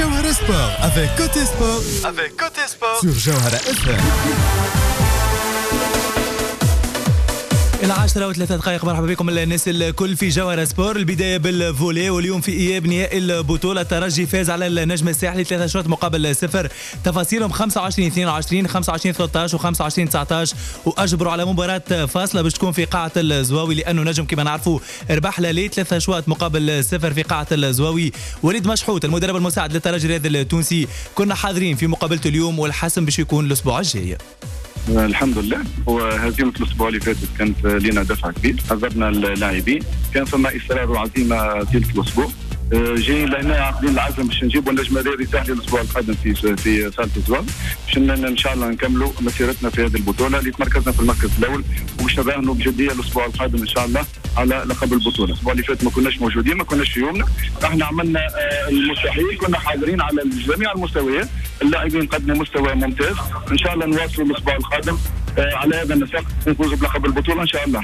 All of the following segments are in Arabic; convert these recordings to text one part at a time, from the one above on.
Jawhara Sport avec Côté Sport. Sur Jawhara FM. إلى 10:03 مرحبا بكم الناس الكل في جوهرة سبور. البداية بالفولي، واليوم في إياب نهائي البطولة الترجي فاز على النجم الساحلي 3 شوط مقابل 0. تفاصيلهم 25-22 25-13 و25-19، وأجبروا على مباراة فاصلة باش تكون في قاعة الزواوي، لأنه نجم كما نعرفوا ربح لالي 3 شوط مقابل 0 في قاعة الزواوي. وليد مشحوت المدرب المساعد للترجي الرياضي التونسي، كنا حاضرين في مقابلته اليوم، والحسم باش يكون الأسبوع الجاي. الحمد لله. وهزيمة الأسبوع اللي فاتت كانت لنا دفع كبير، عذبنا اللاعبين، كان فما إصرار وعزيمة طيلة الأسبوع. جايين لهنا عاقدين العزم باش نجيبوا النجم الرياضي الساحلي الأسبوع القادم في صالة الزواج، باش إن شاء الله نكملوا مسيرتنا في هذه البطولة اللي تمركزنا في المركز الأول، وباش نراهنوا بجدية الأسبوع القادم إن شاء الله على لقب البطولة. الأسبوع اللي فات ما كناش موجودين، ما كناش في يومنا، احنا عملنا المستحيل، كنا حاضرين على جميع المستويات، اللاعبين قدموا مستوى ممتاز، إن شاء الله نواصلوا الأسبوع القادم على هذا النسق نفوز بلقب البطولة إن شاء الله.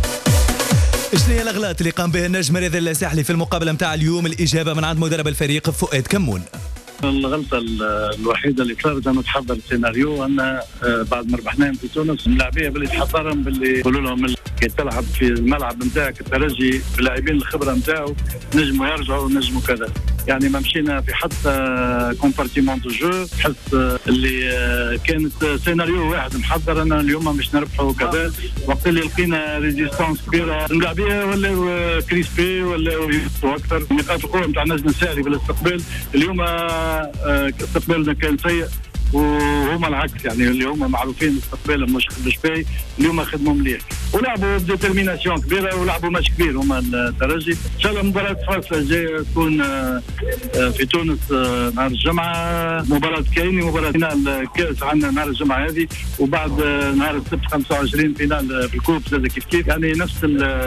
شنو هي الاغلاط اللي قام بها النجم الرياضي الساحلي في المقابله نتاع اليوم؟ الاجابه من عند مدرب الفريق فؤاد كمون. الغلطه الوحيده اللي صارت انه تحضر السيناريو ان بعد ما ربحناهم في تونس اللاعبيه باللي تحضرهم باللي يقولوا لهم كي تلعب في الملعب نتاعك الترجي اللاعبين الخبره نتاعو نجموا يرجعوا نجموا كذا، يعني ما مشينا في حتى كومبارتيمون دو جو، تحس اللي كانت سيناريو واحد محضر ان اليوم مش نربحوا كذا، وقت اللي لقينا ريزيستانس كبيره اللاعبيه ولا كريسبي ولا يوصلوا اكثر. نقاط القوه نتاع النجم الساحلي بالاستقبال اليوم استقبالنا كان سيء، وهما العكس، يعني اللي هما معروفين استقبالهم مش باهي، اليوم خدموا مليح ولعبوا بديترميناسيون كبيره ولعبوا ماتش كبير هما الترجي. ان شاء الله مباراه فاصله الجايه تكون في تونس نهار الجمعه، مباراه كايني، مباراه فينال كاس عندنا نهار الجمعه هذه، وبعد نهار السبت 25 فينال في الكوب زاد كيف يعني نفس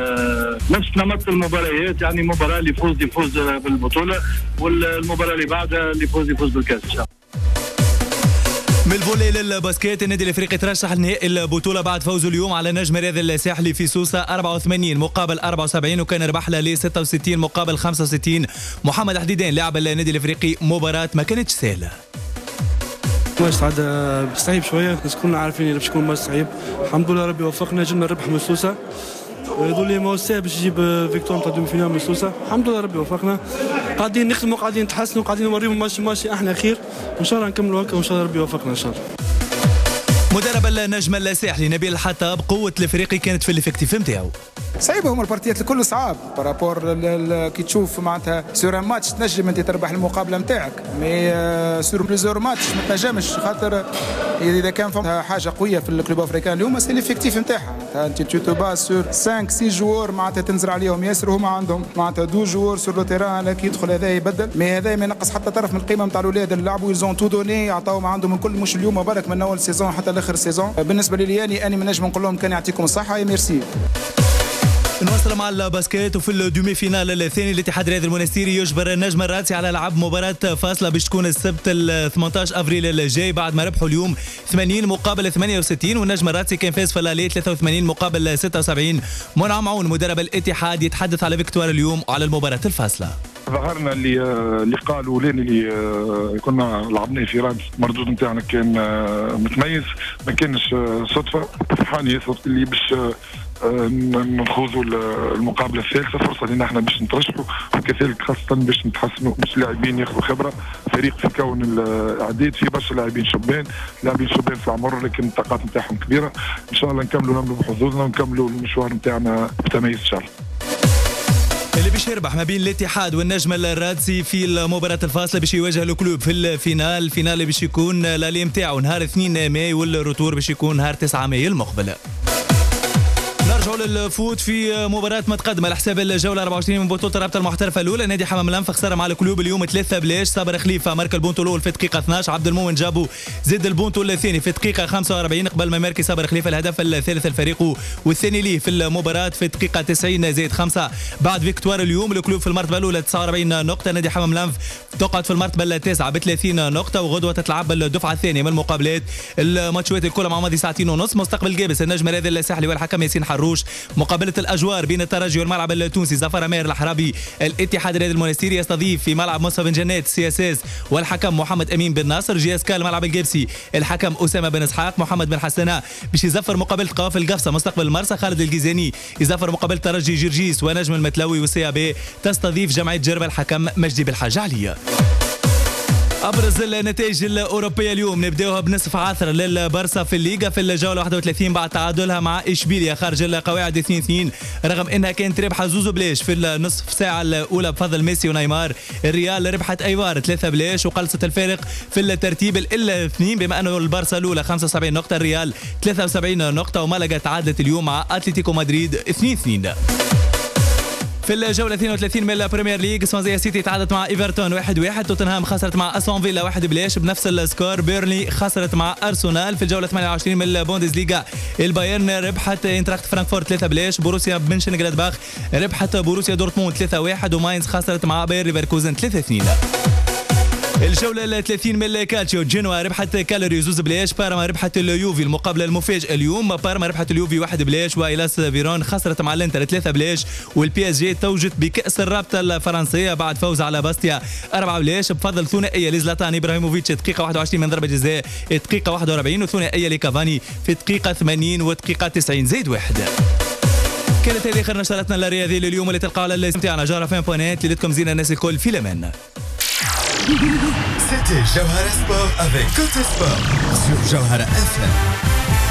نمط المباريات، يعني مباراه اللي يفوز بالبطوله، والمباراه اللي بعدها اللي يفوز بالكاس ان شاء الله. من الفولي للباسكيت، النادي الافريقي ترشح لنهائي البطوله بعد فوزه اليوم على النجم الرياضي الساحلي في سوسه 84 مقابل 74، وكان ربح ل 66 مقابل 65. محمد حديدان لاعب النادي الافريقي مباراه ما كانتش سهله. ماتش عاد صعيب شويه، بس كنا عارفين باش يكون ماتش صعيب. الحمد لله ربي وفقنا، جبنا الربح من سوسه، يقول لي ما هو سهل باش يجيب فيكتور نتاع دومي فينال من سوسه. الحمد لله ربي وفقنا، قاعدين نخدموا، قاعدين نتحسنوا، قاعدين نوريهم ماشي احنا خير، وان شاء الله نكملوا هكا، وان شاء الله ربي يوفقنا ان شاء الله. مدرب النجم الساحلي نبيل الحطاب، قوه الافريقي كانت في الافكتيف نتاعو. صعيبه، هما البارتيات الكل صعاب بارابور كي تشوف معناتها سور ان ماتش تنجم انت تربح المقابله نتاعك، مي سور بليزور ماتش ما تنجمش، خاطر اذا كان فما حاجه قويه في الكلوب افريكان اليوم سي الافكتيف نتاعها، انت تو باس سور 5 6 جوار معناتها تنزل عليهم ياسر، هما عندهم معناتها 12 جوار سور لو تيران، لكن يدخل هذا يبدل، مي هذا ما ينقص حتى طرف من القيمه نتاع الاولاد اللي لعبوا، يزون تو دوني، عطاو ما عندهم الكل، مش اليوم بالك من اول سيزون حتى لاخر سيزون. بالنسبه لي اني ما نجم نقول لهم كان يعطيكم الصحه يا ميرسي. نواصل مع الباسكيت، وفي الدومي فينال الثاني الاتحاد الرياضي المنستيري يجبر النجم الراسي على لعب مباراة فاصلة باش تكون السبت 18 افريل الجاي، بعد ما ربحوا اليوم 80 مقابل 68، والنجم الراسي كان فاز في اللالي 83 مقابل 76. منعم عون مدرب الاتحاد يتحدث على فيكتوار اليوم وعلى المباراة الفاصلة. ظهرنا اللي قالوا لين اللي كنا لعبناه في رادس، المردود نتاعنا كان متميز، ما كانش صدفه، فرحان ياسر اللي باش نخوضوا المقابله الثالثه، فرصه لنا احنا باش نترشحوا، وكذلك خاصه باش نتحسنوا، باش اللاعبين ياخذوا خبره، فريق في كون الاعداد فيه برشا لاعبين شبان في العمر، لكن الطاقات نتاعهم كبيره، ان شاء الله نكملوا نملوا بحظوظنا ونكملوا المشوار نتاعنا بتميز ان شاء الله. اللي باش يربح ما بين الاتحاد والنجم الرادسي في المباراة الفاصلة باش يواجه الكلوب في الفينال اللي باش يكون لالي نتاعو نهار 2 ماي، والروتور باش يكون نهار 9 ماي المقبل. نرجعوا للفوت في مباراة متقدمة على حساب الجولة 24 من بطولة الرابطة المحترفة الأولى. نادي حمام الأنف خسر مع الكلوب اليوم 3-0. صابر خليفة مارك البونتو الأول في دقيقة 12، عبد المؤمن جابو زد البونتو الثاني في دقيقة 45 قبل ما يماركي صابر خليفة الهدف الثالث الفريق والثاني ليه في المباراة في دقيقة 90+5. بعد فيكتوار اليوم الكلوب في المرتبة الأولى 49 نقطة، نادي حمام الأنف تقعد في المرتبة التاسعة ب 30 نقطة، وغدوة تتلعب الدفعة الثانية من المقابلات. الماتشات الكل مع ماضي ساعتين ونص. مستقبل جابس النجم الرياضي الساحلي والحكم ياسين حروش قروش. مقابلة الأجوار بين الترجي والملعب التونسي ظفر ماهر الحرابي. الاتحاد الرياضي المنستيري يستضيف في ملعب مصطفى بن جنات CSS والحكم محمد أمين بن ناصر. GSK الملعب الجبسي الحكم أسامة بن إسحاق. محمد بن حسناء باش يزفر مقابلة قوافل القفصة مستقبل المرسى. خالد الجيزاني يزفر مقابلة ترجي جرجيس ونجم المتلوي. والسيابي تستضيف جمعية جربة الحكم مجدي بالحاج علي. أبرز النتائج الأوروبية اليوم نبداوها بنصف عثر للبارسا في الليغا في الجولة 31 بعد تعادلها مع إشبيليا خارج القواعد 2-2 رغم أنها كانت ربحة زوز بلاش في النصف ساعة الأولى بفضل ميسي ونيمار. الريال ربحت أيوار 3 بلاش وقلصت الفارق في الترتيب إلا 2 بما أنه البارسا الأولى 75 نقطة الريال 73 نقطة ومالاغا تعادلت اليوم مع أتلتيكو مدريد 2-2. في الجولة 32 من البريمير ليج سوانزيا سيتي تعادلت مع ايفرتون 1-1. توتنهام خسرت مع أستون فيلا 1 بلاش بنفس السكور. بيرني خسرت مع أرسنال. في الجولة 28 من البوندسليغا البايرن ربحت انتراخت فرانكفورت 3 بلاش. بوروسيا منشنغلادباخ ربحت بوروسيا دورتموند 3-1 وماينز خسرت مع باير ليفركوزن 3-2. الجولة 30 من الكالتشيو جنوا ربحت كالوري زوز بلاش. بارما ربحت اليوفي المقابلة المفاجئة اليوم. بارما ربحت اليوفي 1 بلاش وإيلاس فيرون خسرت مع الانتر 3 بلاش. والبي اس جي توجت بكأس الرابطة الفرنسية بعد فوز على باستيا 4 بلاش بفضل ثنائية لزلاتان إبراهيموفيتش دقيقة 21 من ضربة جزاء دقيقة 41 وثنائية لكافاني في دقيقة 80 ودقيقة 90 زائد 1. كانت هذه آخر نشرتنا الرياضية لليوم اللي تلقاها على الاستمتاع جارة فين بوينات اللي لكم زينة الناس الكل في الأمان. C'était Jawhara Sport avec Côté Sport sur Jawhara FM.